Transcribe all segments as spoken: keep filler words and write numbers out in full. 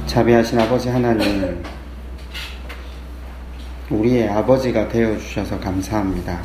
자비하신 아버지 하나님, 우리의 아버지가 되어주셔서 감사합니다.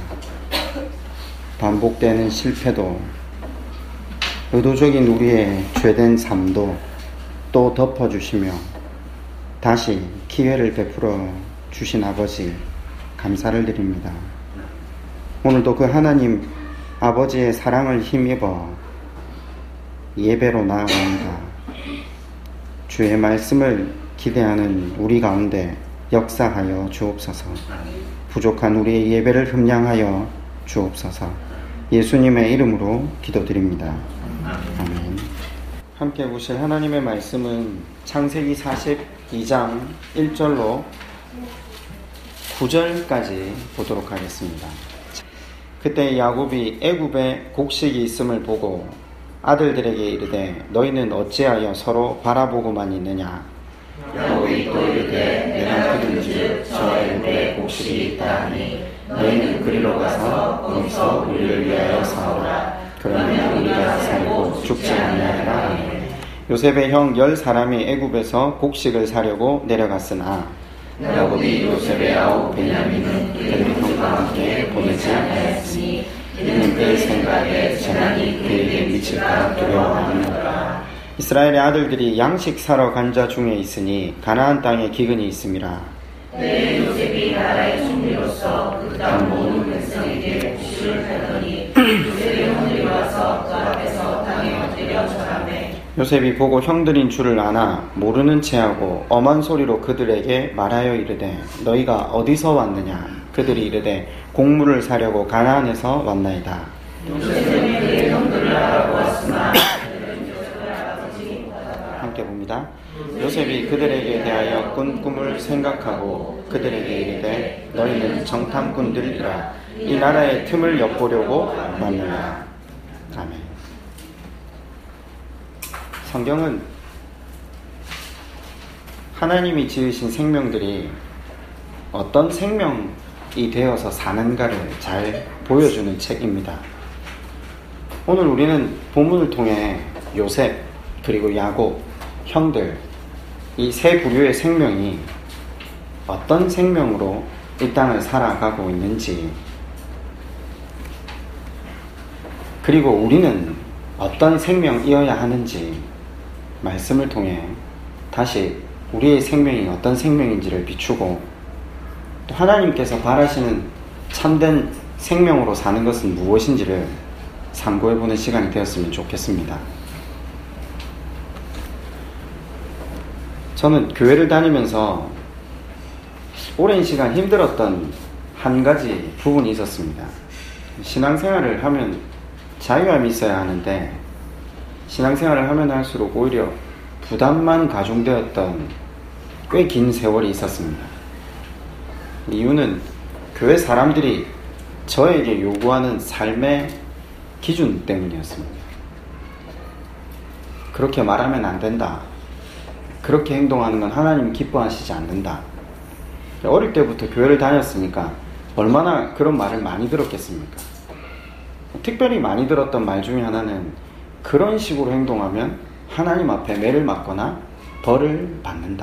반복되는 실패도, 의도적인 우리의 죄된 삶도 또 덮어주시며 다시 기회를 베풀어 주신 아버지, 감사를 드립니다. 오늘도 그 하나님 아버지의 사랑을 힘입어 예배로 나아갑니다. 주의 말씀을 기대하는 우리 가운데 역사하여 주옵소서. 부족한 우리의 예배를 흠량하여 주옵소서. 예수님의 이름으로 기도드립니다. 아멘. 함께 보실 하나님의 말씀은 창세기 사십이 장 일 절로 구 절까지 보도록 하겠습니다. 그때 야곱이 애굽에 곡식이 있음을 보고 아들들에게 이르되 너희는 어찌하여 서로 바라보고만 있느냐. 야곱이 또 이르되 내가 그든즉 저 애굽에 곡식이 있다 하니 너희는 그리로 가서 거기서 우리를 위하여 사오라. 그러면 우리가 살고 죽지 아니하리라 하니. 요셉의 형 열 사람이 애굽에서 곡식을 사려고 내려갔으나 야곱이 요셉의 아우 베냐민은 그들 형과 함께 보내지 아니하였으니 이는 그의 생각에 재난이 그에게 미칠까 두려워하느니라. 이스라엘의 아들들이 양식 사러 간 자 중에 있으니 가나안 땅에 기근이 있음이라. 때 요셉이 나라의 총리로서 그 땅 모든 백성에게 곡식을 팔더니 요셉의 형들이 와서 그 앞에서 땅에 엎드려 절하매 요셉이 보고 형들인 줄을 아나 모르는 체하고 엄한 소리로 그들에게 말하여 이르되 너희가 어디서 왔느냐. 그들이 이르되 곡물을 사려고 가나안에서 왔나이다. 요셉은 그의 형들을 알아보았으나 함께 봅니다. 요셉이 그들에게 대하여 꾼 꿈을 생각하고 그들에게 이르되 너희는 정탐꾼들이라. 이 나라의 틈을 엿보려고 왔느냐. 아멘. 성경은 하나님이 지으신 생명들이 어떤 생명이 되어서 사는가를 잘 보여주는 책입니다. 오늘 우리는 본문을 통해 요셉 그리고 야곱, 형들, 이 세 부류의 생명이 어떤 생명으로 이 땅을 살아가고 있는지, 그리고 우리는 어떤 생명이어야 하는지 말씀을 통해 다시 우리의 생명이 어떤 생명인지를 비추고 또 하나님께서 바라시는 참된 생명으로 사는 것은 무엇인지를 상고해보는 시간이 되었으면 좋겠습니다. 저는 교회를 다니면서 오랜 시간 힘들었던 한 가지 부분이 있었습니다. 신앙생활을 하면 자유함이 있어야 하는데 신앙생활을 하면 할수록 오히려 부담만 가중되었던 꽤 긴 세월이 있었습니다. 이유는 교회 사람들이 저에게 요구하는 삶의 기준 때문이었습니다. 그렇게 말하면 안 된다. 그렇게 행동하는 건 하나님 기뻐하시지 않는다. 어릴 때부터 교회를 다녔으니까 얼마나 그런 말을 많이 들었겠습니까? 특별히 많이 들었던 말 중에 하나는 그런 식으로 행동하면 하나님 앞에 매를 맞거나 벌을 받는다.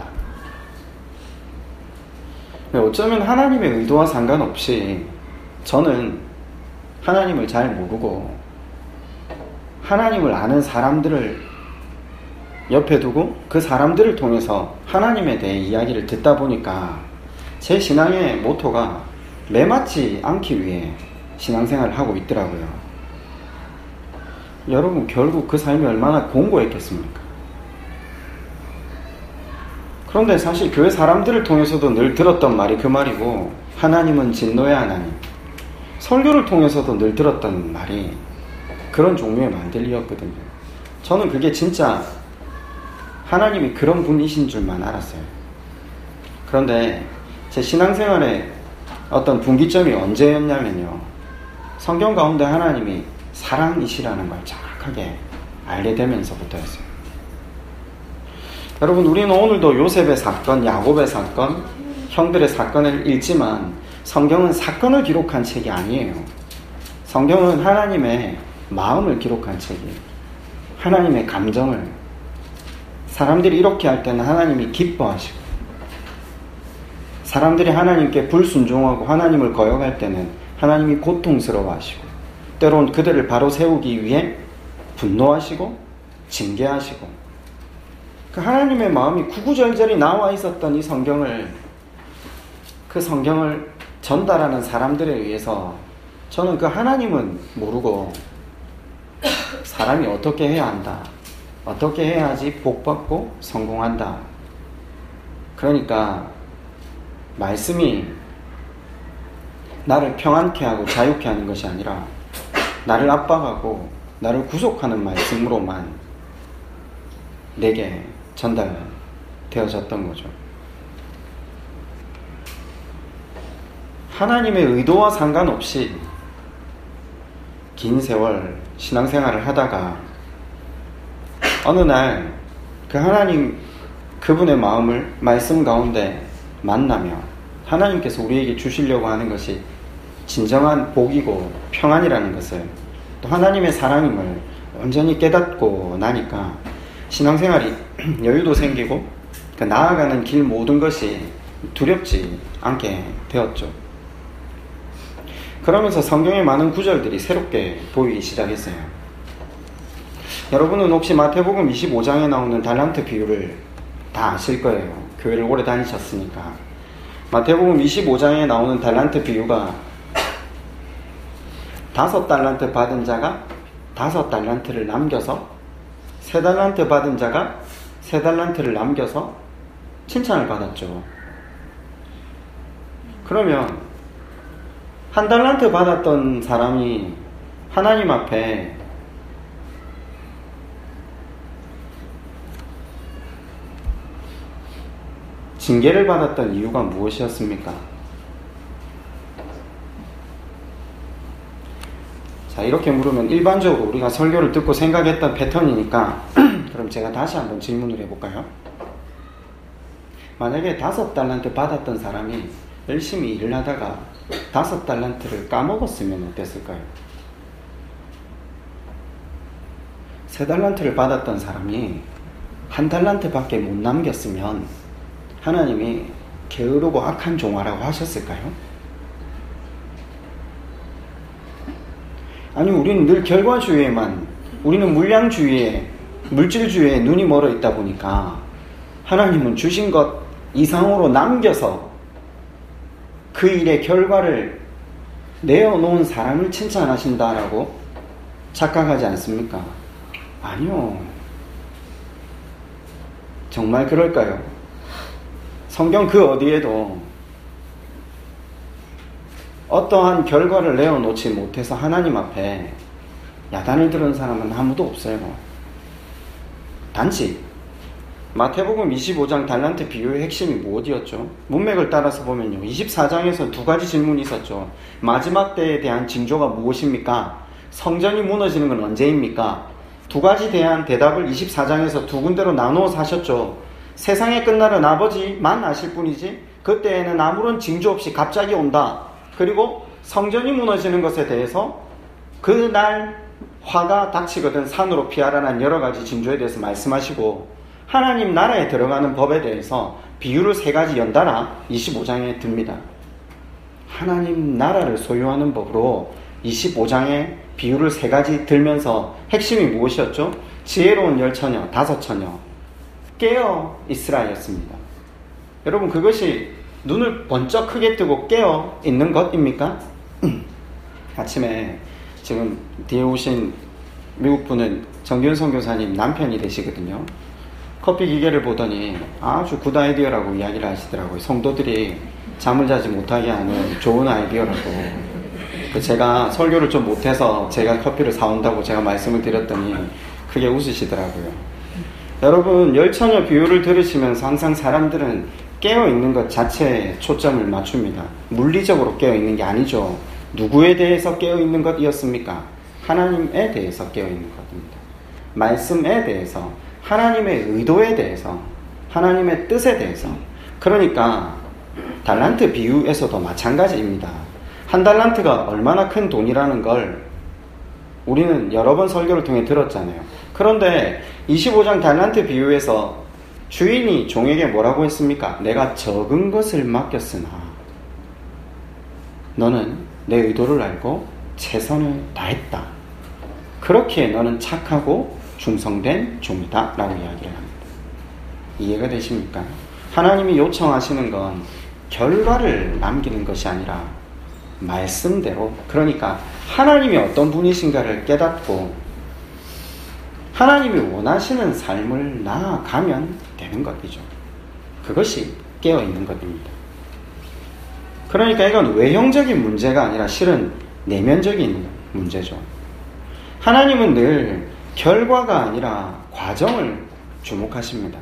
어쩌면 하나님의 의도와 상관없이 저는 하나님을 잘 모르고 하나님을 아는 사람들을 옆에 두고 그 사람들을 통해서 하나님에 대해 이야기를 듣다 보니까 제 신앙의 모토가 매맞지 않기 위해 신앙생활을 하고 있더라고요. 여러분, 결국 그 삶이 얼마나 공고했겠습니까? 그런데 사실 교회 사람들을 통해서도 늘 들었던 말이 그 말이고, 하나님은 진노의 하나님, 설교를 통해서도 늘 들었던 말이 그런 종류의 말들이었거든요. 저는 그게 진짜 하나님이 그런 분이신 줄만 알았어요. 그런데 제 신앙생활의 어떤 분기점이 언제였냐면요, 성경 가운데 하나님이 사랑이시라는 걸 정확하게 알게 되면서부터였어요. 여러분, 우리는 오늘도 요셉의 사건, 야곱의 사건, 형들의 사건을 읽지만 성경은 사건을 기록한 책이 아니에요. 성경은 하나님의 마음을 기록한 책이에요. 하나님의 감정을, 사람들이 이렇게 할 때는 하나님이 기뻐하시고, 사람들이 하나님께 불순종하고 하나님을 거역할 때는 하나님이 고통스러워하시고, 때론 그들을 바로 세우기 위해 분노하시고 징계하시고, 그 하나님의 마음이 구구절절히 나와 있었던 이 성경을, 그 성경을 전달하는 사람들에 의해서 저는 그 하나님은 모르고 사람이 어떻게 해야 한다, 어떻게 해야지 복받고 성공한다. 그러니까 말씀이 나를 평안케 하고 자유케 하는 것이 아니라 나를 압박하고 나를 구속하는 말씀으로만 내게 전달되어졌던 거죠. 하나님의 의도와 상관없이 긴 세월 신앙생활을 하다가 어느 날 그 하나님, 그분의 마음을 말씀 가운데 만나며 하나님께서 우리에게 주시려고 하는 것이 진정한 복이고 평안이라는 것을, 또 하나님의 사랑임을 온전히 깨닫고 나니까 신앙생활이 여유도 생기고 그 나아가는 길 모든 것이 두렵지 않게 되었죠. 그러면서 성경의 많은 구절들이 새롭게 보이기 시작했어요. 여러분은 혹시 마태복음 이십오 장에 나오는 달란트 비유를 다 아실 거예요. 교회를 오래 다니셨으니까. 마태복음 이십오 장에 나오는 달란트 비유가 다섯 달란트 받은 자가 다섯 달란트를 남겨서, 세 달란트 받은 자가 세 달란트를 남겨서 칭찬을 받았죠. 그러면 한 달란트 받았던 사람이 하나님 앞에 징계를 받았던 이유가 무엇이었습니까? 자, 이렇게 물으면 일반적으로 우리가 설교를 듣고 생각했던 패턴이니까 그럼 제가 다시 한번 질문을 해볼까요? 만약에 다섯 달란트 받았던 사람이 열심히 일을 하다가 다섯 달란트를 까먹었으면 어땠을까요? 세 달란트를 받았던 사람이 한 달란트밖에 못 남겼으면 하나님이 게으르고 악한 종아라고 하셨을까요? 아니, 우리는 늘 결과주의에만, 우리는 물량주의에, 물질주의에 눈이 멀어 있다 보니까 하나님은 주신 것 이상으로 남겨서 그 일의 결과를 내어놓은 사람을 칭찬하신다라고 착각하지 않습니까? 아니요. 정말 그럴까요? 성경 그 어디에도 어떠한 결과를 내어놓지 못해서 하나님 앞에 야단을 들은 사람은 아무도 없어요. 단지 마태복음 이십오 장 달란트 비유의 핵심이 무엇이었죠? 문맥을 따라서 보면요, 이십사 장에서 두 가지 질문이 있었죠. 마지막 때에 대한 징조가 무엇입니까? 성전이 무너지는 건 언제입니까? 두 가지 대한 대답을 이십사 장에서 두 군데로 나누어서 하셨죠. 세상에 끝날은 아버지만 아실 뿐이지 그때에는 아무런 징조 없이 갑자기 온다. 그리고 성전이 무너지는 것에 대해서 그날 화가 닥치거든 산으로 피하라는 여러 가지 징조에 대해서 말씀하시고, 하나님 나라에 들어가는 법에 대해서 비유를 세 가지 연달아 이십오 장에 듭니다. 하나님 나라를 소유하는 법으로 이십오 장에 비유를 세 가지 들면서 핵심이 무엇이었죠? 지혜로운 열 처녀, 다섯 처녀, 깨어 있으라였습니다. 여러분, 그것이 눈을 번쩍 크게 뜨고 깨어 있는 것입니까? 아침에 지금 뒤에 오신 미국 분은 정균 선교사님 남편이 되시거든요. 커피 기계를 보더니 아주 굿 아이디어라고 이야기를 하시더라고요. 성도들이 잠을 자지 못하게 하는 좋은 아이디어라고. 제가 설교를 좀 못해서 제가 커피를 사온다고 제가 말씀을 드렸더니 크게 웃으시더라고요. 여러분, 열처녀 비유를 들으시면서 항상 사람들은 깨어있는 것 자체에 초점을 맞춥니다. 물리적으로 깨어있는 게 아니죠. 누구에 대해서 깨어있는 것이었습니까? 하나님에 대해서 깨어있는 것입니다. 말씀에 대해서, 하나님의 의도에 대해서, 하나님의 뜻에 대해서. 그러니까 달란트 비유에서도 마찬가지입니다. 한 달란트가 얼마나 큰 돈이라는 걸 우리는 여러 번 설교를 통해 들었잖아요. 그런데 이십오 장 달란트 비유에서 주인이 종에게 뭐라고 했습니까? 내가 적은 것을 맡겼으나 너는 내 의도를 알고 최선을 다했다. 그렇게 너는 착하고 충성된 종이다 라고 이야기를 합니다. 이해가 되십니까? 하나님이 요청하시는 건 결과를 남기는 것이 아니라 말씀대로, 그러니까 하나님이 어떤 분이신가를 깨닫고 하나님이 원하시는 삶을 나아가면 되는 것이죠. 그것이 깨어있는 것입니다. 그러니까 이건 외형적인 문제가 아니라 실은 내면적인 문제죠. 하나님은 늘 결과가 아니라 과정을 주목하십니다.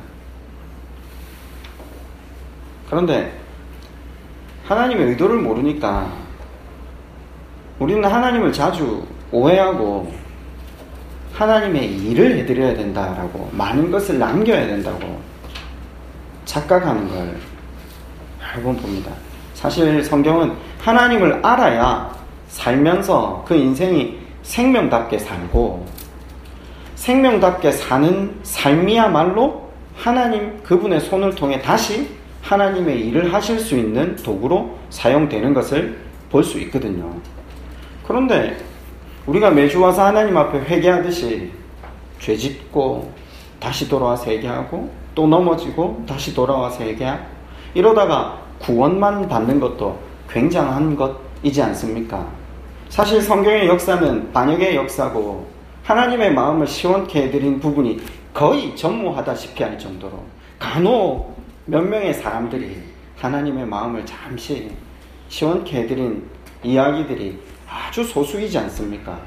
그런데 하나님의 의도를 모르니까 우리는 하나님을 자주 오해하고 하나님의 일을 해드려야 된다라고, 많은 것을 남겨야 된다고 착각하는 걸 여러 번 봅니다. 사실 성경은 하나님을 알아야 살면서 그 인생이 생명답게 살고, 생명답게 사는 삶이야말로 하나님 그분의 손을 통해 다시 하나님의 일을 하실 수 있는 도구로 사용되는 것을 볼 수 있거든요. 그런데 우리가 매주 와서 하나님 앞에 회개하듯이 죄 짓고 다시 돌아와서 회개하고 또 넘어지고 다시 돌아와서 회개하고 이러다가 구원만 받는 것도 굉장한 것이지 않습니까? 사실 성경의 역사는 반역의 역사고 하나님의 마음을 시원케 해드린 부분이 거의 전무하다시피 할 정도로 간혹 몇 명의 사람들이 하나님의 마음을 잠시 시원케 해드린 이야기들이 아주 소수이지 않습니까?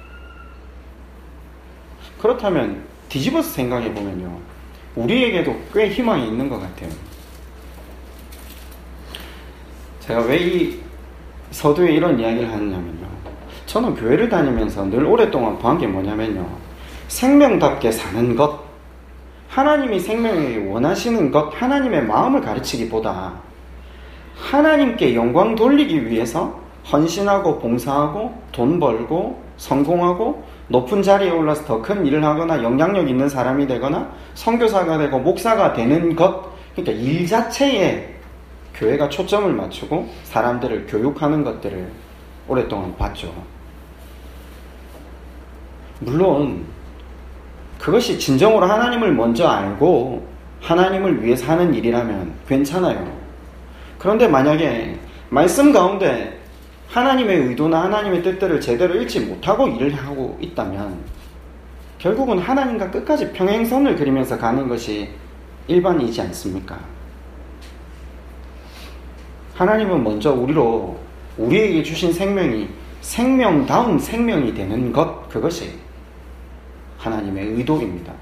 그렇다면 뒤집어서 생각해 보면요, 우리에게도 꽤 희망이 있는 것 같아요. 제가 왜 이 서두에 이런 이야기를 하느냐면요, 저는 교회를 다니면서 늘 오랫동안 보한 게 뭐냐면요, 생명답게 사는 것, 하나님이 생명을 원하시는 것, 하나님의 마음을 가르치기보다 하나님께 영광 돌리기 위해서 헌신하고 봉사하고 돈 벌고 성공하고 높은 자리에 올라서 더 큰 일을 하거나 영향력 있는 사람이 되거나 선교사가 되고 목사가 되는 것, 그러니까 일 자체에 교회가 초점을 맞추고 사람들을 교육하는 것들을 오랫동안 봤죠. 물론 그것이 진정으로 하나님을 먼저 알고 하나님을 위해서 하는 일이라면 괜찮아요. 그런데 만약에 말씀 가운데 하나님의 의도나 하나님의 뜻들을 제대로 읽지 못하고 일을 하고 있다면 결국은 하나님과 끝까지 평행선을 그리면서 가는 것이 일반이지 않습니까? 하나님은 먼저 우리로 우리에게 주신 생명이 생명다운 생명이 되는 것, 그것이 하나님의 의도입니다.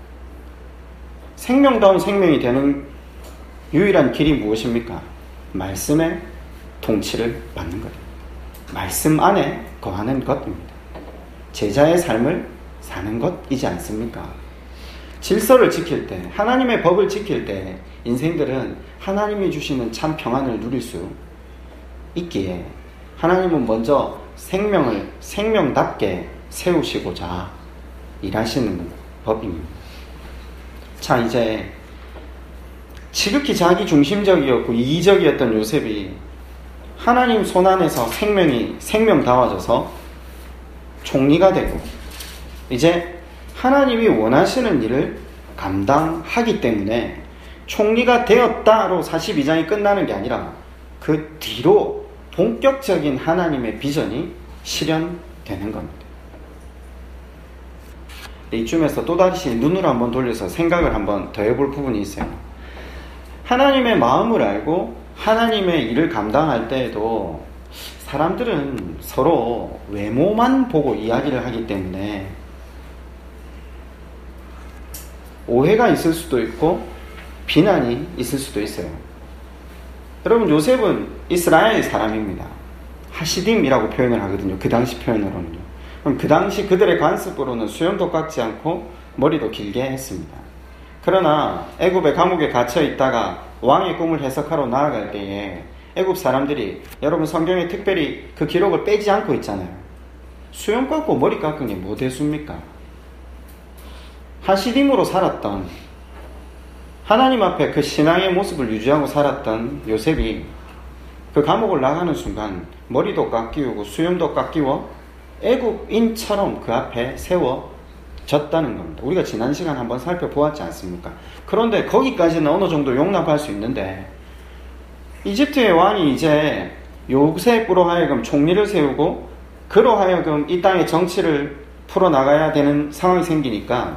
생명다운 생명이 되는 유일한 길이 무엇입니까? 말씀의 통치를 받는 것, 말씀 안에 거하는 것입니다. 제자의 삶을 사는 것이지 않습니까? 질서를 지킬 때, 하나님의 법을 지킬 때 인생들은 하나님이 주시는 참 평안을 누릴 수 있기에 하나님은 먼저 생명을 생명답게 세우시고자 일하시는 법입니다. 자, 이제 지극히 자기 중심적이었고 이기적이었던 요셉이 하나님 손안에서 생명이 생명다워져서 총리가 되고 이제 하나님이 원하시는 일을 감당하기 때문에 총리가 되었다로 사십이 장이 끝나는 게 아니라 그 뒤로 본격적인 하나님의 비전이 실현되는 겁니다. 이쯤에서 또다시 눈을 한번 돌려서 생각을 한번 더 해볼 부분이 있어요. 하나님의 마음을 알고 하나님의 일을 감당할 때에도 사람들은 서로 외모만 보고 이야기를 하기 때문에 오해가 있을 수도 있고 비난이 있을 수도 있어요. 여러분, 요셉은 이스라엘 사람입니다. 하시딤이라고 표현을 하거든요. 그 당시 표현으로는요. 그럼 그 당시 그들의 관습으로는 수염도 깎지 않고 머리도 길게 했습니다. 그러나 애굽의 감옥에 갇혀 있다가 왕의 꿈을 해석하러 나아갈 때에 애굽 사람들이, 여러분 성경에 특별히 그 기록을 빼지 않고 있잖아요. 수염 깎고 머리 깎은 게 뭐 대수입니까? 하시딤으로 살았던 하나님 앞에 그 신앙의 모습을 유지하고 살았던 요셉이 그 감옥을 나가는 순간 머리도 깎이우고 수염도 깎이워 애굽인처럼 그 앞에 세워졌다는 겁니다. 우리가 지난 시간 한번 살펴보았지 않습니까? 그런데 거기까지는 어느 정도 용납할 수 있는데 이집트의 왕이 이제 요셉으로 하여금 총리를 세우고 그로 하여금 이 땅의 정치를 풀어나가야 되는 상황이 생기니까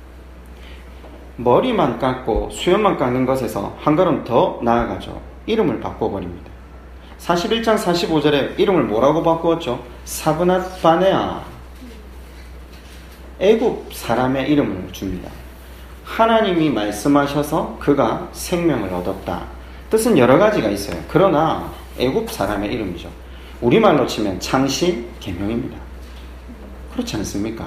머리만 깎고 수염만 깎는 것에서 한 걸음 더 나아가죠. 이름을 바꿔버립니다. 사십일 장 사십오 절에 이름을 뭐라고 바꾸었죠? 사브낫 바네아, 애굽 사람의 이름을 줍니다. 하나님이 말씀하셔서 그가 생명을 얻었다. 뜻은 여러 가지가 있어요. 그러나 애굽 사람의 이름이죠. 우리말로 치면 창시 계명입니다. 그렇지 않습니까?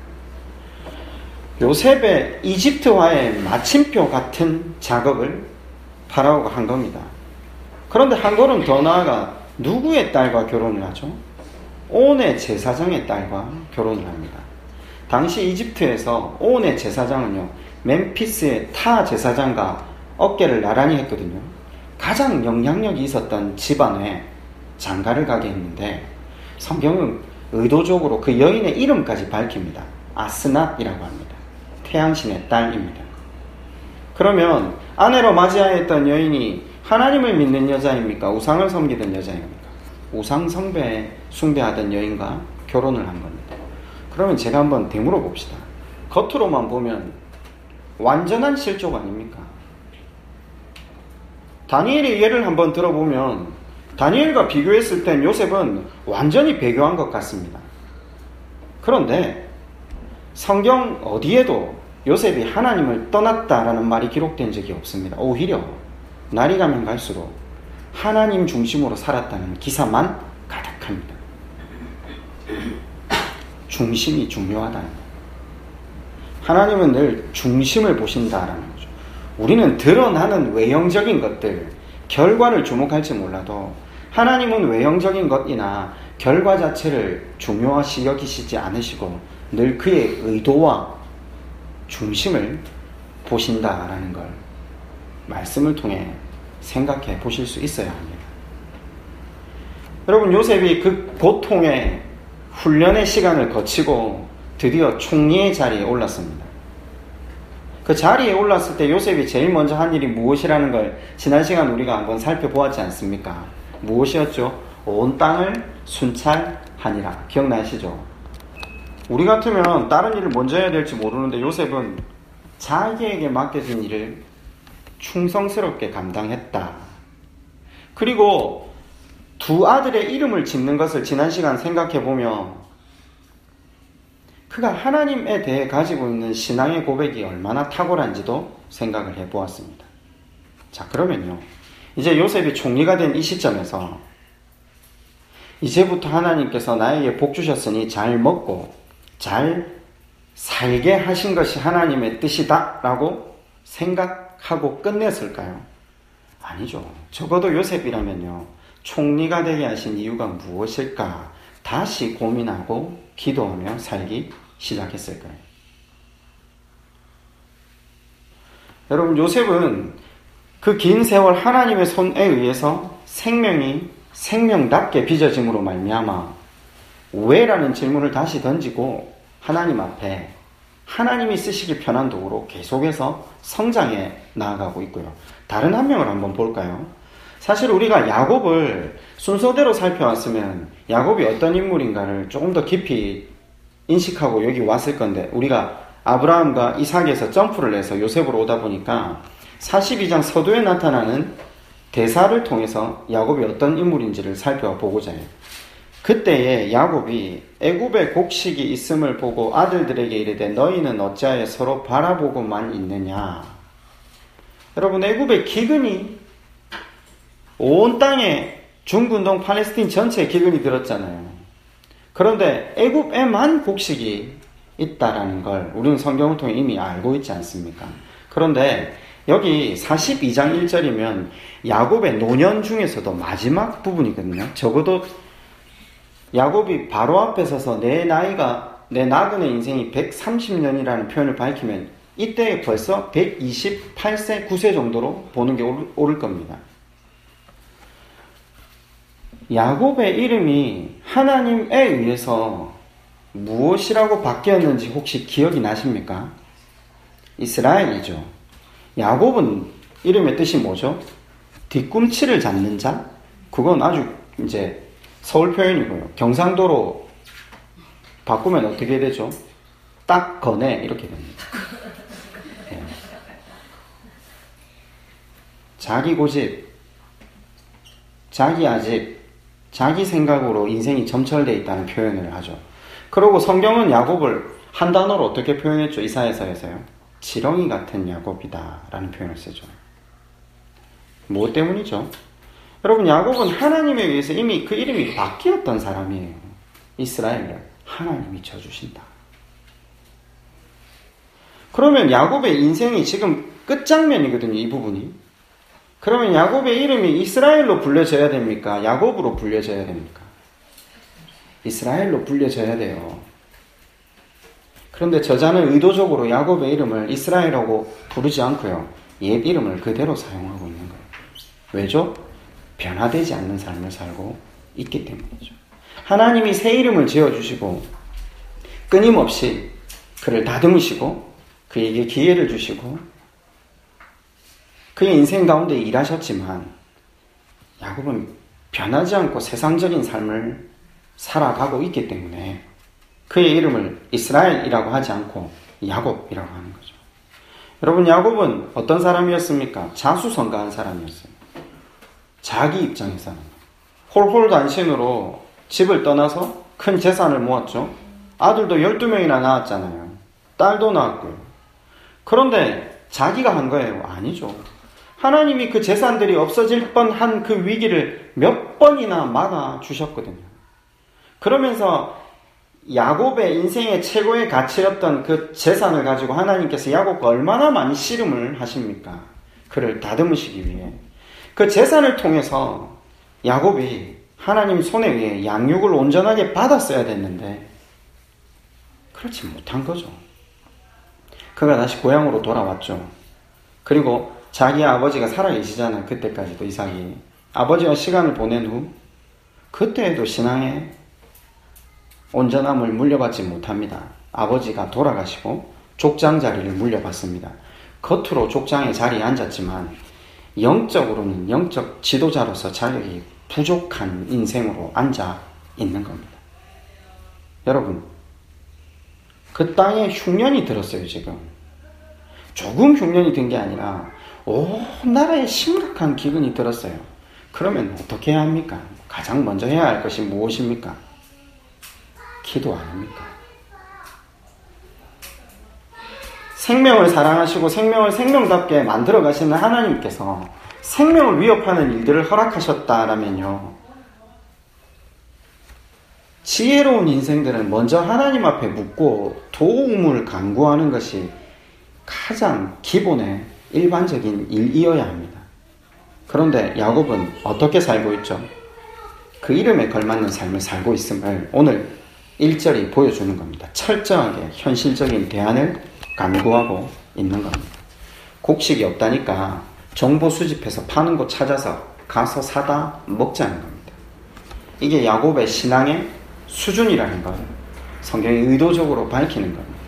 요셉의 이집트와의 마침표 같은 작업을 파라오가 한 겁니다. 그런데 한 걸음 더 나아가 누구의 딸과 결혼을 하죠? 온의 제사장의 딸과 결혼을 합니다. 당시 이집트에서 온의 제사장은요, 멤피스의 타 제사장과 어깨를 나란히 했거든요. 가장 영향력이 있었던 집안에 장가를 가게 했는데 성경은 의도적으로 그 여인의 이름까지 밝힙니다. 아스낫이라고 합니다. 태양신의 딸입니다. 그러면 아내로 맞이하였던 여인이 하나님을 믿는 여자입니까? 우상을 섬기던 여자입니까? 우상 숭배, 숭배하던 여인과 결혼을 한 겁니다. 그러면 제가 한번 되물어 봅시다. 겉으로만 보면 완전한 실족 아닙니까? 다니엘의 예를 한번 들어보면 다니엘과 비교했을 땐 요셉은 완전히 배교한 것 같습니다. 그런데 성경 어디에도 요셉이 하나님을 떠났다라는 말이 기록된 적이 없습니다. 오히려 날이 가면 갈수록 하나님 중심으로 살았다는 기사만 가득합니다. 중심이 중요하다는 거예요. 하나님은 늘 중심을 보신다라는 거죠. 우리는 드러나는 외형적인 것들, 결과를 주목할지 몰라도 하나님은 외형적인 것이나 결과 자체를 중요하시 여기시지 않으시고 늘 그의 의도와 중심을 보신다라는 걸 말씀을 통해 생각해 보실 수 있어야 합니다. 여러분, 요셉이 그 고통의 훈련의 시간을 거치고 드디어 총리의 자리에 올랐습니다. 그 자리에 올랐을 때 요셉이 제일 먼저 한 일이 무엇이라는 걸 지난 시간 우리가 한번 살펴보았지 않습니까? 무엇이었죠? 온 땅을 순찰하니라. 기억나시죠? 우리 같으면 다른 일을 먼저 해야 될지 모르는데 요셉은 자기에게 맡겨진 일을 충성스럽게 감당했다. 그리고 두 아들의 이름을 짓는 것을 지난 시간 생각해보면 그가 하나님에 대해 가지고 있는 신앙의 고백이 얼마나 탁월한지도 생각을 해보았습니다. 자, 그러면요, 이제 요셉이 총리가 된 이 시점에서 이제부터 하나님께서 나에게 복 주셨으니 잘 먹고 잘 살게 하신 것이 하나님의 뜻이다 라고 생각하고 끝냈을까요? 아니죠. 적어도 요셉이라면요, 총리가 되게 하신 이유가 무엇일까 다시 고민하고 기도하며 살기 시작했을 거예요. 여러분, 요셉은 그 긴 세월 하나님의 손에 의해서 생명이 생명답게 빚어짐으로 말미암아 왜라는 질문을 다시 던지고 하나님 앞에 하나님이 쓰시기 편한 도구로 계속해서 성장해 나아가고 있고요. 다른 한 명을 한번 볼까요? 사실 우리가 야곱을 순서대로 살펴왔으면 야곱이 어떤 인물인가를 조금 더 깊이 인식하고 여기 왔을 건데 우리가 아브라함과 이삭에서 점프를 해서 요셉으로 오다 보니까 사십이 장 서두에 나타나는 대사를 통해서 야곱이 어떤 인물인지를 살펴보고자 해요. 그때에 야곱이 애굽의 곡식이 있음을 보고 아들들에게 이르되 너희는 어찌하여 서로 바라보고만 있느냐. 여러분, 애굽의 기근이 온 땅에 중근동 팔레스틴 전체에 기근이 들었잖아요. 그런데 애굽에만 곡식이 있다라는 걸 우리는 성경을 통해 이미 알고 있지 않습니까? 그런데 여기 사십이 장 일 절이면 야곱의 노년 중에서도 마지막 부분이거든요. 적어도 야곱이 바로 앞에 서서 내 나이가, 내 나그네 인생이 백삼십 년이라는 표현을 밝히면 이때 벌써 백이십팔 세, 구 세 정도로 보는 게 옳을 겁니다. 야곱의 이름이 하나님에 의해서 무엇이라고 바뀌었는지 혹시 기억이 나십니까? 이스라엘이죠. 야곱은 이름의 뜻이 뭐죠? 뒤꿈치를 잡는 자? 그건 아주 이제 서울 표현이고요. 경상도로 바꾸면 어떻게 되죠? 딱 거네 이렇게 됩니다. 네. 자기 고집, 자기 아집, 자기 생각으로 인생이 점철되어 있다는 표현을 하죠. 그리고 성경은 야곱을 한 단어로 어떻게 표현했죠? 이사야서에서요. 지렁이 같은 야곱이다 라는 표현을 쓰죠. 뭐 때문이죠? 여러분, 야곱은 하나님에 의해서 이미 그 이름이 바뀌었던 사람이에요. 이스라엘을 하나님이 쳐주신다. 그러면 야곱의 인생이 지금 끝장면이거든요, 이 부분이. 그러면 야곱의 이름이 이스라엘로 불려져야 됩니까? 야곱으로 불려져야 됩니까? 이스라엘로 불려져야 돼요. 그런데 저자는 의도적으로 야곱의 이름을 이스라엘하고 부르지 않고요, 옛 이름을 그대로 사용하고 있는 거예요. 왜죠? 변화되지 않는 삶을 살고 있기 때문이죠. 하나님이 새 이름을 지어주시고 끊임없이 그를 다듬으시고 그에게 기회를 주시고 그의 인생 가운데 일하셨지만 야곱은 변하지 않고 세상적인 삶을 살아가고 있기 때문에 그의 이름을 이스라엘이라고 하지 않고 야곱이라고 하는 거죠. 여러분, 야곱은 어떤 사람이었습니까? 자수성가한 사람이었어요. 자기 입장에서는 홀홀단신으로 집을 떠나서 큰 재산을 모았죠. 아들도 열두 명이나 낳았잖아요. 딸도 낳았고요. 그런데 자기가 한 거예요? 아니죠. 하나님이 그 재산들이 없어질 뻔한 그 위기를 몇 번이나 막아주셨거든요. 그러면서 야곱의 인생의 최고의 가치였던 그 재산을 가지고 하나님께서 야곱과 얼마나 많이 씨름을 하십니까? 그를 다듬으시기 위해. 그 재산을 통해서 야곱이 하나님 손에 의해 양육을 온전하게 받았어야 됐는데 그렇지 못한 거죠. 그가 다시 고향으로 돌아왔죠. 그리고 자기 아버지가 살아계시잖아요. 그때까지도 이삭이. 아버지와 시간을 보낸 후 그때에도 신앙에 온전함을 물려받지 못합니다. 아버지가 돌아가시고 족장 자리를 물려받습니다. 겉으로 족장의 자리에 앉았지만 영적으로는 영적 지도자로서 자격이 부족한 인생으로 앉아 있는 겁니다. 여러분, 그 땅에 흉년이 들었어요. 지금 조금 흉년이 든 게 아니라 온 나라에 심각한 기근이 들었어요. 그러면 어떻게 해야 합니까? 가장 먼저 해야 할 것이 무엇입니까? 기도 아닙니까? 생명을 사랑하시고 생명을 생명답게 만들어 가시는 하나님께서 생명을 위협하는 일들을 허락하셨다라면요, 지혜로운 인생들은 먼저 하나님 앞에 묻고 도움을 간구하는 것이 가장 기본의 일반적인 일이어야 합니다. 그런데 야곱은 어떻게 살고 있죠? 그 이름에 걸맞는 삶을 살고 있음을 오늘 일 절이 보여주는 겁니다. 철저하게 현실적인 대안을 간구하고 있는 겁니다. 곡식이 없다니까 정보 수집해서 파는 곳 찾아서 가서 사다 먹자는 겁니다. 이게 야곱의 신앙의 수준이라는 걸 성경이 의도적으로 밝히는 겁니다.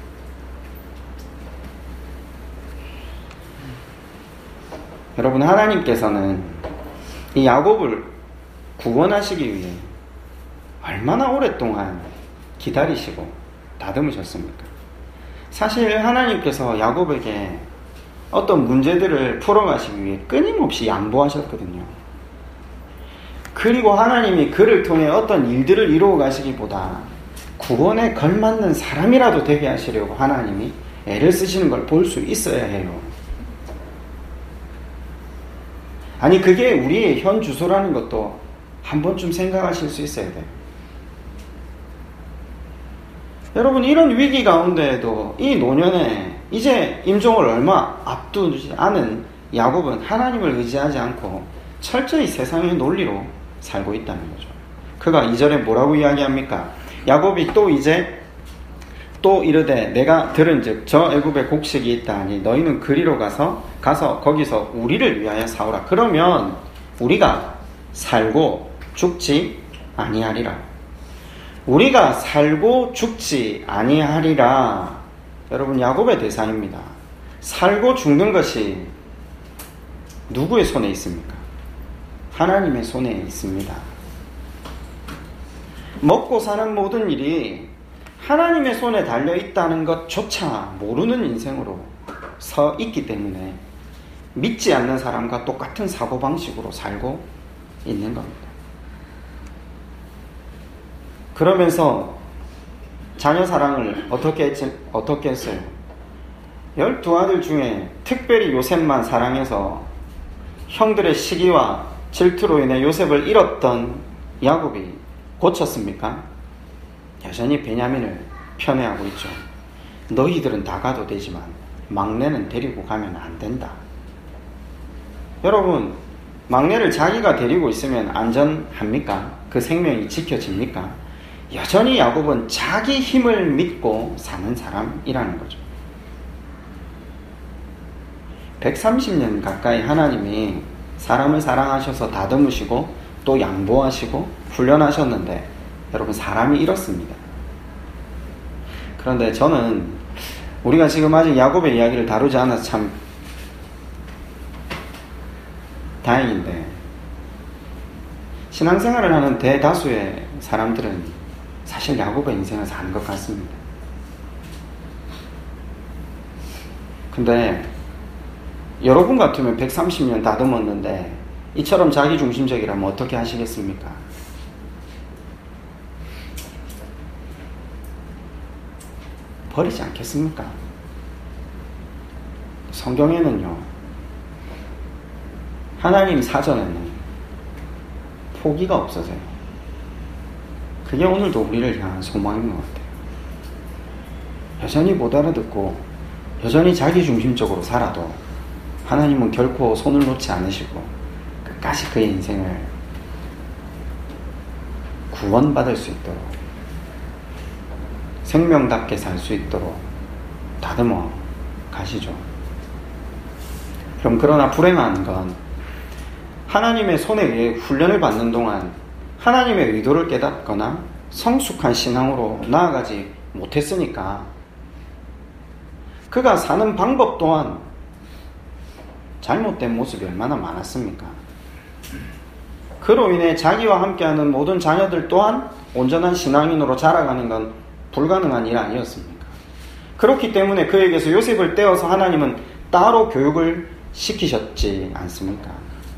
여러분, 하나님께서는 이 야곱을 구원하시기 위해 얼마나 오랫동안 기다리시고 다듬으셨습니까? 사실 하나님께서 야곱에게 어떤 문제들을 풀어가시기 위해 끊임없이 양보하셨거든요. 그리고 하나님이 그를 통해 어떤 일들을 이루어 가시기보다 구원에 걸맞는 사람이라도 되게 하시려고 하나님이 애를 쓰시는 걸 볼 수 있어야 해요. 아니, 그게 우리의 현 주소라는 것도 한 번쯤 생각하실 수 있어야 돼요. 여러분, 이런 위기 가운데에도 이 노년에 이제 임종을 얼마 앞두지 않은 야곱은 하나님을 의지하지 않고 철저히 세상의 논리로 살고 있다는 거죠. 그가 이 절에 뭐라고 이야기합니까? 야곱이 또 이제 또 이르되 내가 들은즉 저 애굽에 곡식이 있다 하니 너희는 그리로 가서 가서 거기서 우리를 위하여 사오라. 그러면 우리가 살고 죽지 아니하리라. 우리가 살고 죽지 아니하리라. 여러분, 야곱의 대사입니다. 살고 죽는 것이 누구의 손에 있습니까? 하나님의 손에 있습니다. 먹고 사는 모든 일이 하나님의 손에 달려 있다는 것조차 모르는 인생으로 서 있기 때문에 믿지 않는 사람과 똑같은 사고방식으로 살고 있는 겁니다. 그러면서 자녀 사랑을 어떻게 했지, 어떻게 했어요? 열두 아들 중에 특별히 요셉만 사랑해서 형들의 시기와 질투로 인해 요셉을 잃었던 야곱이 고쳤습니까? 여전히 베냐민을 편애하고 있죠. 너희들은 다 가도 되지만 막내는 데리고 가면 안 된다. 여러분, 막내를 자기가 데리고 있으면 안전합니까? 그 생명이 지켜집니까? 여전히 야곱은 자기 힘을 믿고 사는 사람이라는 거죠. 백삼십 년 가까이 하나님이 사람을 사랑하셔서 다듬으시고 또 양보하시고 훈련하셨는데 여러분, 사람이 이렇습니다. 그런데 저는 우리가 지금 아직 야곱의 이야기를 다루지 않아서 참 다행인데, 신앙생활을 하는 대다수의 사람들은 사실 야곱의 인생을 사는 것 같습니다. 근데 여러분 같으면 백삼십 년 다듬었는데 이처럼 자기중심적이라면 어떻게 하시겠습니까? 버리지 않겠습니까? 성경에는요, 하나님 사전에는 포기가 없어져요. 그게 오늘도 우리를 향한 소망인 것 같아요. 여전히 못 알아듣고 여전히 자기중심적으로 살아도 하나님은 결코 손을 놓지 않으시고 끝까지 그의 인생을 구원받을 수 있도록, 생명답게 살 수 있도록 다듬어 가시죠. 그럼 그러나 불행한 건 하나님의 손에 의해 훈련을 받는 동안 하나님의 의도를 깨닫거나 성숙한 신앙으로 나아가지 못했으니까 그가 사는 방법 또한 잘못된 모습이 얼마나 많았습니까? 그로 인해 자기와 함께하는 모든 자녀들 또한 온전한 신앙인으로 자라가는 건 불가능한 일 아니었습니까? 그렇기 때문에 그에게서 요셉을 떼어서 하나님은 따로 교육을 시키셨지 않습니까?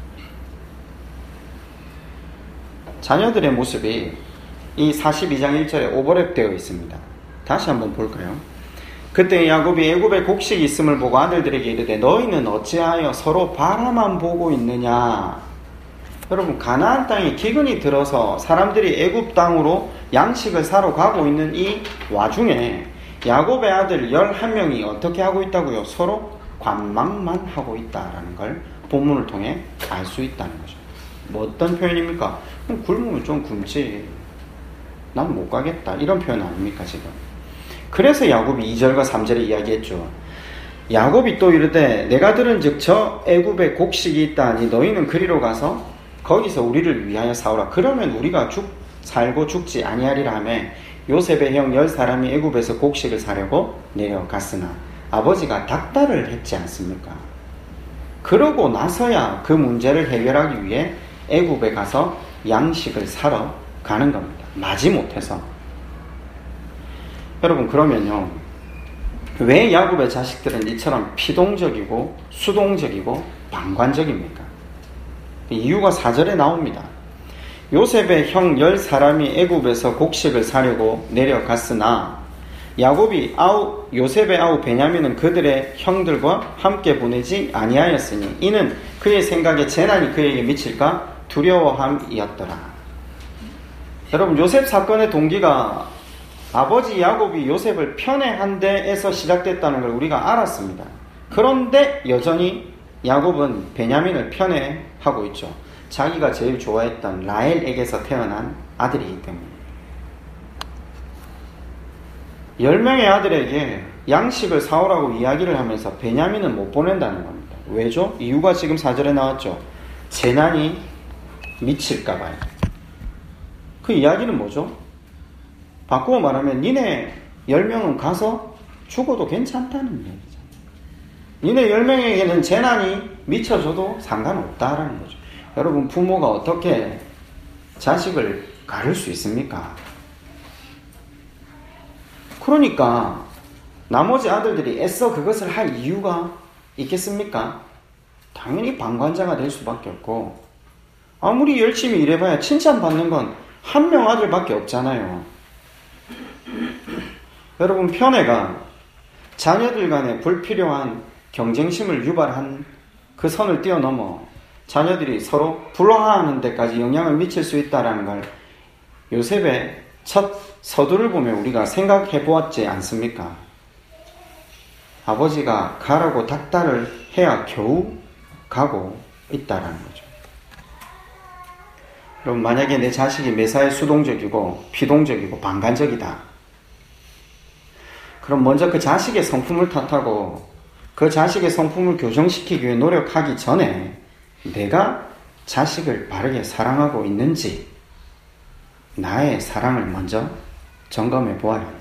자녀들의 모습이 이 사십이 장 일 절에 오버랩되어 있습니다. 다시 한번 볼까요? 그때 야곱이 애굽에 곡식이 있음을 보고 아들들에게 이르되 너희는 어찌하여 서로 바라만 보고 있느냐. 여러분, 가나안 땅에 기근이 들어서 사람들이 애굽 땅으로 양식을 사러 가고 있는 이 와중에 야곱의 아들 열한 명이 어떻게 하고 있다고요? 서로 관망만 하고 있다라는 걸 본문을 통해 알 수 있다는 거죠. 뭐 어떤 표현입니까? 굶으면 좀 굶지, 난 못 가겠다, 이런 표현 아닙니까 지금? 그래서 야곱이 이 절과 삼 절에 이야기했죠. 야곱이 또 이르되 내가 들은즉 저 애굽에 곡식이 있다 하니 너희는 그리로 가서 거기서 우리를 위하여 사오라. 그러면 우리가 죽 살고 죽지 아니하리라 하며 요셉의 형 열 사람이 애굽에서 곡식을 사려고 내려갔으나 아버지가 닥달을 했지 않습니까? 그러고 나서야 그 문제를 해결하기 위해 애굽에 가서 양식을 사러 가는 겁니다. 마지못해서. 여러분, 그러면요, 왜 야곱의 자식들은 이처럼 피동적이고 수동적이고 방관적입니까? 이유가 사 절에 나옵니다. 요셉의 형 열 사람이 애굽에서 곡식을 사려고 내려갔으나 야곱이 아우 요셉의 아우 베냐민은 그들의 형들과 함께 보내지 아니하였으니 이는 그의 생각에 재난이 그에게 미칠까 두려워함이었더라. 여러분, 요셉 사건의 동기가 아버지 야곱이 요셉을 편애한 데에서 시작됐다는 걸 우리가 알았습니다. 그런데 여전히 야곱은 베냐민을 편애하고 있죠. 자기가 제일 좋아했던 라헬에게서 태어난 아들이기 때문에. 열 명의 아들에게 양식을 사오라고 이야기를 하면서 베냐민은 못 보낸다는 겁니다. 왜죠? 이유가 지금 사 절에 나왔죠. 재난이 미칠까봐요. 그 이야기는 뭐죠? 바꾸어 말하면 니네 열 명은 가서 죽어도 괜찮다는 얘기죠. 니네 열 명에게는 재난이 미쳐져도 상관없다라는 거죠. 여러분, 부모가 어떻게 자식을 가를 수 있습니까? 그러니까 나머지 아들들이 애써 그것을 할 이유가 있겠습니까? 당연히 방관자가 될 수밖에 없고, 아무리 열심히 일해봐야 칭찬받는 건 한 명 아들밖에 없잖아요. 여러분, 편애가 자녀들 간에 불필요한 경쟁심을 유발한 그 선을 뛰어넘어 자녀들이 서로 불화하는 데까지 영향을 미칠 수 있다는 걸 요셉의 첫 서두를 보면 우리가 생각해 보았지 않습니까? 아버지가 가라고 닥달을 해야 겨우 가고 있다는 거죠. 그럼 만약에 내 자식이 매사에 수동적이고 피동적이고 방관적이다. 그럼 먼저 그 자식의 성품을 탓하고 그 자식의 성품을 교정시키기 위해 노력하기 전에 내가 자식을 바르게 사랑하고 있는지 나의 사랑을 먼저 점검해 보아야 합니다.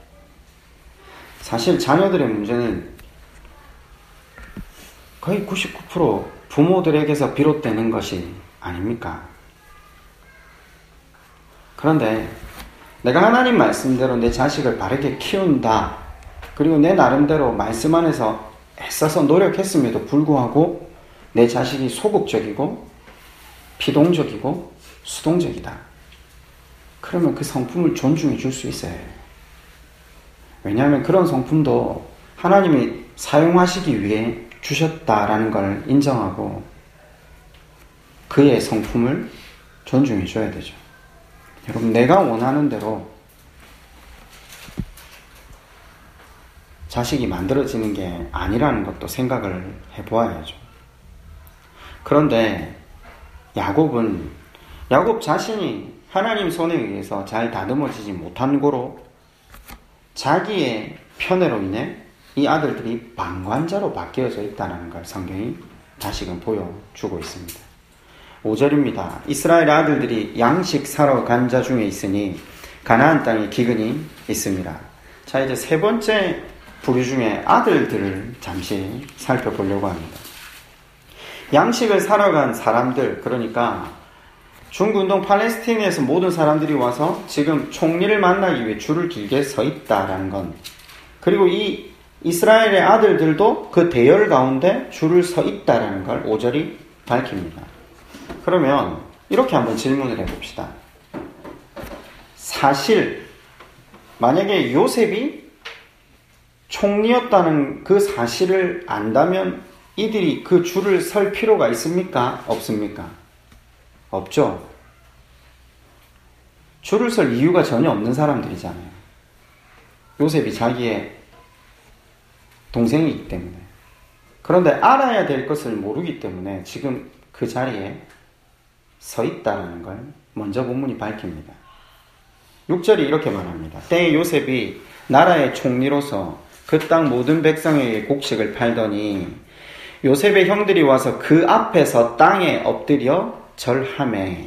사실 자녀들의 문제는 거의 구십구 퍼센트 부모들에게서 비롯되는 것이 아닙니까? 그런데 내가 하나님 말씀대로 내 자식을 바르게 키운다. 그리고 내 나름대로 말씀 안에서 애써서 노력했음에도 불구하고 내 자식이 소극적이고 피동적이고 수동적이다. 그러면 그 성품을 존중해 줄 수 있어요. 왜냐하면 그런 성품도 하나님이 사용하시기 위해 주셨다라는 걸 인정하고 그의 성품을 존중해 줘야 되죠. 여러분, 내가 원하는 대로 자식이 만들어지는 게 아니라는 것도 생각을 해보아야죠. 그런데 야곱은 야곱 자신이 하나님 손에 의해서 잘 다듬어지지 못한 고로 자기의 편애로 인해 이 아들들이 방관자로 바뀌어져 있다는 걸 성경이 다시금 보여주고 있습니다. 오 절입니다. 이스라엘 아들들이 양식 사러 간 자 중에 있으니 가나안 땅에 기근이 있습니다. 자, 이제 세 번째 부류 중에 아들들을 잠시 살펴보려고 합니다. 양식을 사러 간 사람들, 그러니까 중근동 팔레스티나에서 모든 사람들이 와서 지금 총리를 만나기 위해 줄을 길게 서 있다라는 건, 그리고 이 이스라엘의 아들들도 그 대열 가운데 줄을 서 있다라는 걸 오 절이 밝힙니다. 그러면 이렇게 한번 질문을 해봅시다. 사실 만약에 요셉이 총리였다는 그 사실을 안다면 이들이 그 줄을 설 필요가 있습니까? 없습니까? 없죠. 줄을 설 이유가 전혀 없는 사람들이잖아요. 요셉이 자기의 동생이기 때문에. 그런데 알아야 될 것을 모르기 때문에 지금 그 자리에 서 있다는 걸 먼저 본문이 밝힙니다. 육 절이 이렇게 말합니다. 때에 요셉이 나라의 총리로서 그 땅 모든 백성에게 곡식을 팔더니 요셉의 형들이 와서 그 앞에서 땅에 엎드려 절하매.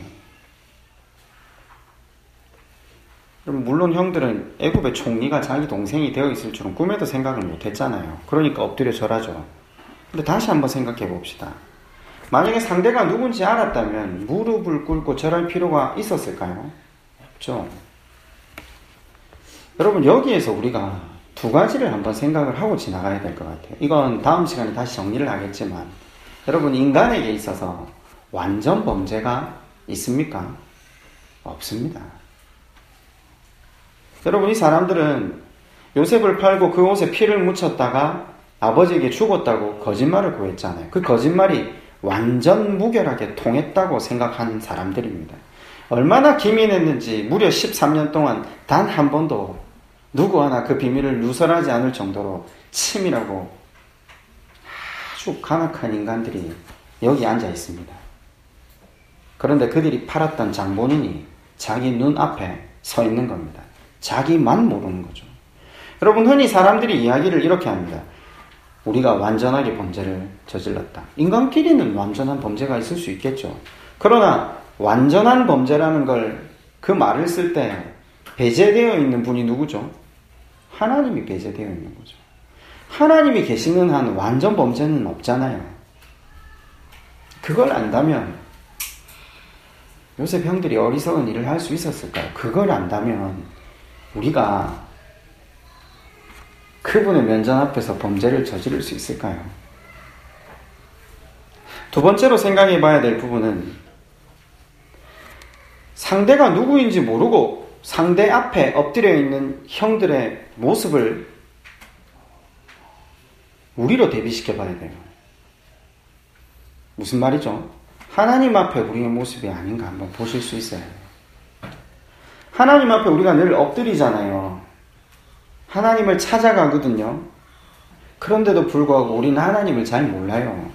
물론 형들은 애굽의 총리가 자기 동생이 되어 있을 줄은 꿈에도 생각을 못했잖아요. 그러니까 엎드려 절하죠. 근데 다시 한번 생각해 봅시다. 만약에 상대가 누군지 알았다면 무릎을 꿇고 절할 필요가 있었을까요? 없죠. 여러분, 여기에서 우리가 두 가지를 한번 생각을 하고 지나가야 될 것 같아요. 이건 다음 시간에 다시 정리를 하겠지만, 여러분, 인간에게 있어서 완전 범죄가 있습니까? 없습니다. 여러분, 이 사람들은 요셉을 팔고 그 옷에 피를 묻혔다가 아버지에게 죽었다고 거짓말을 구했잖아요. 그 거짓말이 완전 무결하게 통했다고 생각하는 사람들입니다. 얼마나 기민했는지 무려 십삼 년 동안 단 한 번도 누구 하나 그 비밀을 누설하지 않을 정도로 치밀하고 아주 간악한 인간들이 여기 앉아 있습니다. 그런데 그들이 팔았던 장본인이 자기 눈앞에 서 있는 겁니다. 자기만 모르는 거죠. 여러분, 흔히 사람들이 이야기를 이렇게 합니다. 우리가 완전하게 범죄를 저질렀다. 인간끼리는 완전한 범죄가 있을 수 있겠죠. 그러나 완전한 범죄라는 걸, 그 말을 쓸 때 배제되어 있는 분이 누구죠? 하나님이 배제되어 있는 거죠. 하나님이 계시는 한 완전 범죄는 없잖아요. 그걸 안다면 요셉 형들이 어리석은 일을 할 수 있었을까요? 그걸 안다면 우리가 그분의 면전 앞에서 범죄를 저지를 수 있을까요? 두 번째로 생각해 봐야 될 부분은, 상대가 누구인지 모르고 상대 앞에 엎드려 있는 형들의 모습을 우리로 대비시켜 봐야 돼요. 무슨 말이죠? 하나님 앞에 우리의 모습이 아닌가 한번 보실 수 있어요. 하나님 앞에 우리가 늘 엎드리잖아요. 하나님을 찾아가거든요. 그런데도 불구하고 우리는 하나님을 잘 몰라요.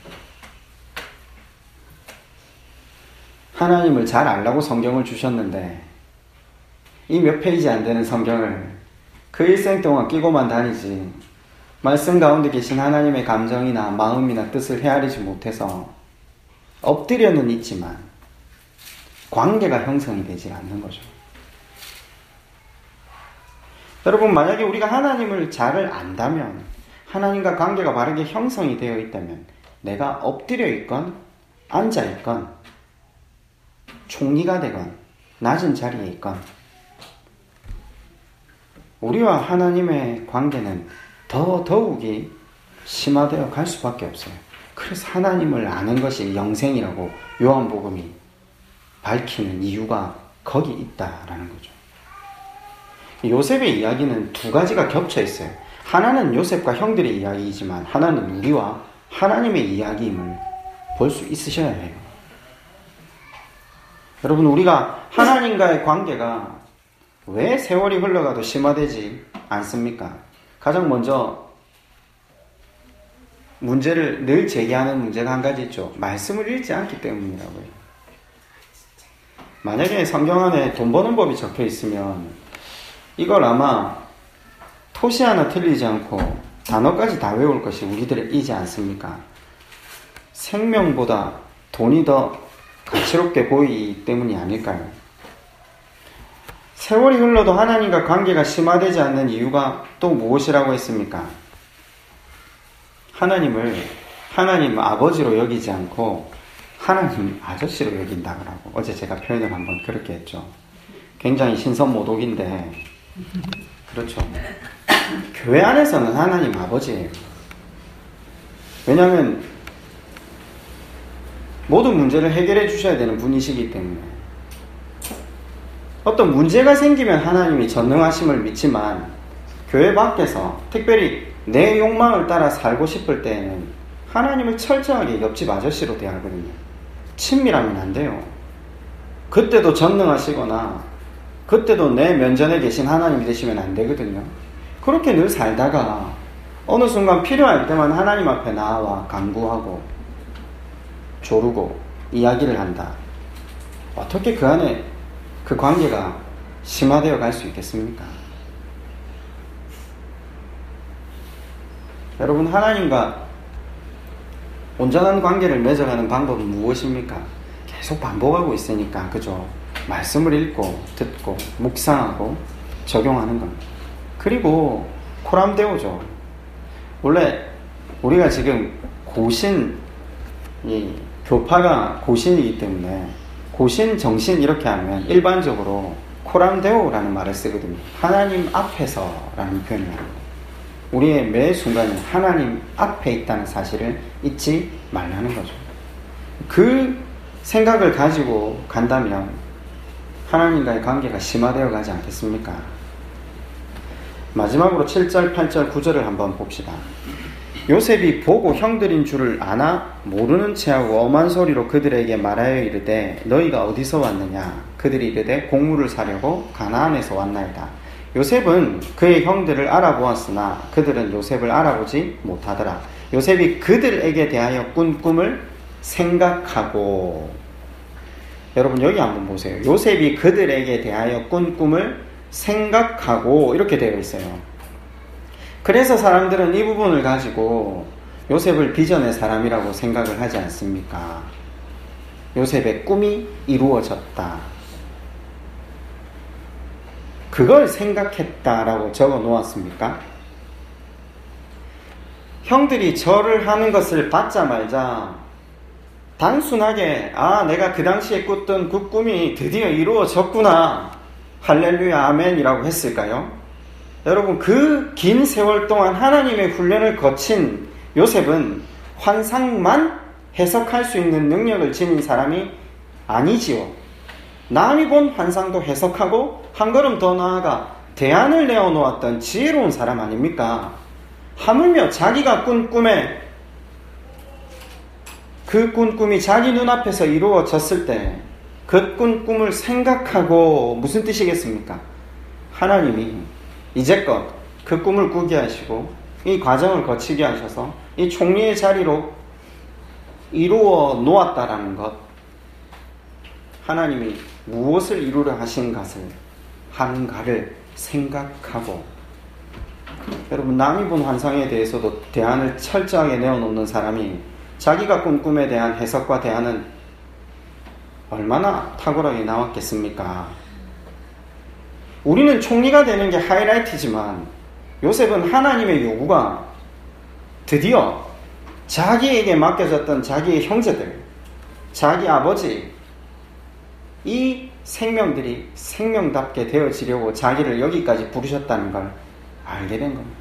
하나님을 잘 알라고 성경을 주셨는데 이 몇 페이지 안 되는 성경을 그 일생 동안 끼고만 다니지 말씀 가운데 계신 하나님의 감정이나 마음이나 뜻을 헤아리지 못해서 엎드려는 있지만 관계가 형성이 되지 않는 거죠. 여러분, 만약에 우리가 하나님을 잘 안다면, 하나님과 관계가 바르게 형성이 되어 있다면, 내가 엎드려 있건 앉아 있건 총리가 되건 낮은 자리에 있건 우리와 하나님의 관계는 더 더욱이 심화되어 갈 수밖에 없어요. 그래서 하나님을 아는 것이 영생이라고 요한복음이 밝히는 이유가 거기 있다라는 거죠. 요셉의 이야기는 두 가지가 겹쳐 있어요. 하나는 요셉과 형들의 이야기이지만 하나는 우리와 하나님의 이야기임을 볼 수 있으셔야 해요. 여러분, 우리가 하나님과의 관계가 왜 세월이 흘러가도 심화되지 않습니까? 가장 먼저 문제를 늘 제기하는 문제가 한 가지 있죠. 말씀을 읽지 않기 때문이라고요. 만약에 성경 안에 돈 버는 법이 적혀 있으면 이걸 아마 토시 하나 틀리지 않고 단어까지 다 외울 것이 우리들의 이지 않습니까? 생명보다 돈이 더 가치롭게 보이기 때문이 아닐까요? 세월이 흘러도 하나님과 관계가 심화되지 않는 이유가 또 무엇이라고 했습니까? 하나님을 하나님 아버지로 여기지 않고 하나님 아저씨로 여긴다고. 어제 제가 표현을 한번 그렇게 했죠. 굉장히 신선모독인데 그렇죠. 교회 안에서는 하나님 아버지예요. 왜냐하면 모든 문제를 해결해 주셔야 되는 분이시기 때문에. 어떤 문제가 생기면 하나님이 전능하심을 믿지만 교회 밖에서 특별히 내 욕망을 따라 살고 싶을 때에는 하나님을 철저하게 옆집 아저씨로 대하거든요. 친밀하면 안 돼요. 그때도 전능하시거나 그때도 내 면전에 계신 하나님이 되시면 안 되거든요. 그렇게 늘 살다가 어느 순간 필요할 때만 하나님 앞에 나와 간구하고 조르고 이야기를 한다. 어떻게 그 안에 그 관계가 심화되어 갈 수 있겠습니까? 여러분, 하나님과 온전한 관계를 맺어가는 방법은 무엇입니까? 계속 반복하고 있으니까, 그죠? 말씀을 읽고 듣고 묵상하고 적용하는 겁니다. 그리고 코람데오죠. 원래 우리가 지금 고신, 이 교파가 고신이기 때문에 고신 정신 이렇게 하면 일반적으로 코람데오라는 말을 쓰거든요. 하나님 앞에서라는 표현을 합니다. 우리의 매 순간이 하나님 앞에 있다는 사실을 잊지 말라는 거죠. 그 생각을 가지고 간다면 하나님과의 관계가 심화되어 가지 않겠습니까? 마지막으로 칠 절, 팔 절, 구 절을 한번 봅시다. 요셉이 보고 형들인 줄을 아나 모르는 체하고 엄한 소리로 그들에게 말하여 이르되 너희가 어디서 왔느냐? 그들이 이르되 곡물을 사려고 가나안에서 왔나이다. 요셉은 그의 형들을 알아보았으나 그들은 요셉을 알아보지 못하더라. 요셉이 그들에게 대하여 꾼 꿈을 생각하고, 여러분 여기 한번 보세요. 요셉이 그들에게 대하여 꾼 꿈을 생각하고 이렇게 되어 있어요. 그래서 사람들은 이 부분을 가지고 요셉을 비전의 사람이라고 생각을 하지 않습니까? 요셉의 꿈이 이루어졌다. 그걸 생각했다라고 적어 놓았습니까? 형들이 절을 하는 것을 받자마자 단순하게 아 내가 그 당시에 꿨던 그 꿈이 드디어 이루어졌구나 할렐루야 아멘이라고 했을까요? 여러분 그 긴 세월 동안 하나님의 훈련을 거친 요셉은 환상만 해석할 수 있는 능력을 지닌 사람이 아니지요. 남이 본 환상도 해석하고 한 걸음 더 나아가 대안을 내어놓았던 지혜로운 사람 아닙니까? 하물며 자기가 꾼 꿈에 그 꾼 꿈이 자기 눈앞에서 이루어졌을 때 그 꾼 꿈을 생각하고 무슨 뜻이겠습니까? 하나님이 이제껏 그 꿈을 꾸게 하시고 이 과정을 거치게 하셔서 이 총리의 자리로 이루어 놓았다라는 것, 하나님이 무엇을 이루려 하신 것을 한가를 생각하고, 여러분 남이 본 환상에 대해서도 대안을 철저하게 내어놓는 사람이 자기가 꾼 꿈에 대한 해석과 대안은 얼마나 탁월하게 나왔겠습니까? 우리는 총리가 되는 게 하이라이트지만 요셉은 하나님의 요구가 드디어 자기에게 맡겨졌던 자기의 형제들, 자기 아버지, 이 생명들이 생명답게 되어지려고 자기를 여기까지 부르셨다는 걸 알게 된 겁니다.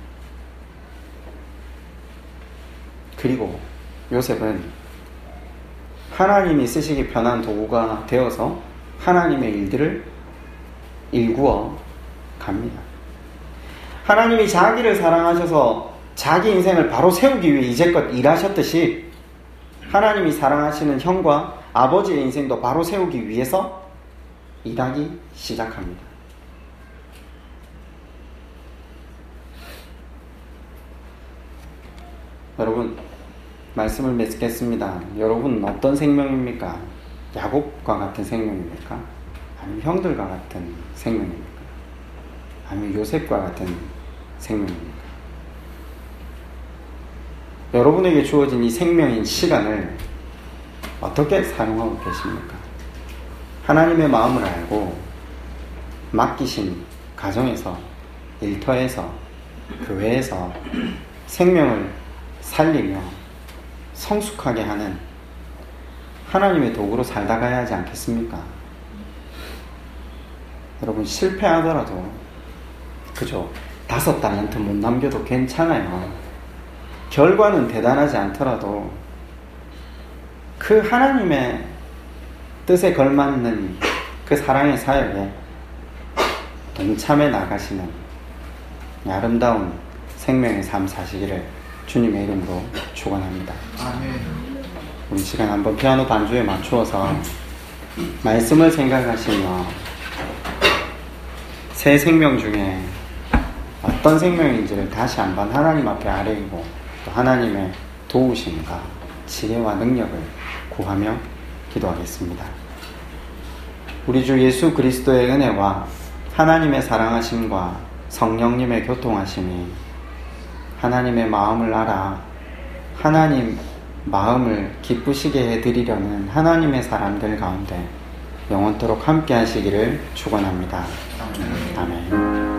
그리고 요셉은 하나님이 쓰시기 편한 도구가 되어서 하나님의 일들을 일구어 갑니다. 하나님이 자기를 사랑하셔서 자기 인생을 바로 세우기 위해 이제껏 일하셨듯이 하나님이 사랑하시는 형과 아버지의 인생도 바로 세우기 위해서 일하기 시작합니다. 여러분 말씀을 맺겠습니다. 여러분은 어떤 생명입니까? 야곱과 같은 생명입니까? 아니면 형들과 같은 생명입니까? 아니면 요셉과 같은 생명입니까? 여러분에게 주어진 이 생명인 시간을 어떻게 사용하고 계십니까? 하나님의 마음을 알고 맡기신 가정에서, 일터에서, 교회에서 생명을 살리며 성숙하게 하는 하나님의 도구로 살다 가야 하지 않겠습니까? 여러분 실패하더라도 그죠? 다섯 달란트 못 남겨도 괜찮아요. 결과는 대단하지 않더라도 그 하나님의 뜻에 걸맞는 그 사랑의 사역에 동참해 나가시는 아름다운 생명의 삶 사시기를 주님의 이름으로 축원합니다. 아멘. 우리 시간 한번 피아노 반주에 맞추어서 말씀을 생각하시며 새 생명 중에 어떤 생명인지를 다시 한번 하나님 앞에 아뢰고 또 하나님의 도우심과 지혜와 능력을 구하며 기도하겠습니다. 우리 주 예수 그리스도의 은혜와 하나님의 사랑하심과 성령님의 교통하심이 하나님의 마음을 알아 하나님 마음을 기쁘시게 해드리려는 하나님의 사람들 가운데 영원토록 함께 하시기를 축원합니다. 아멘.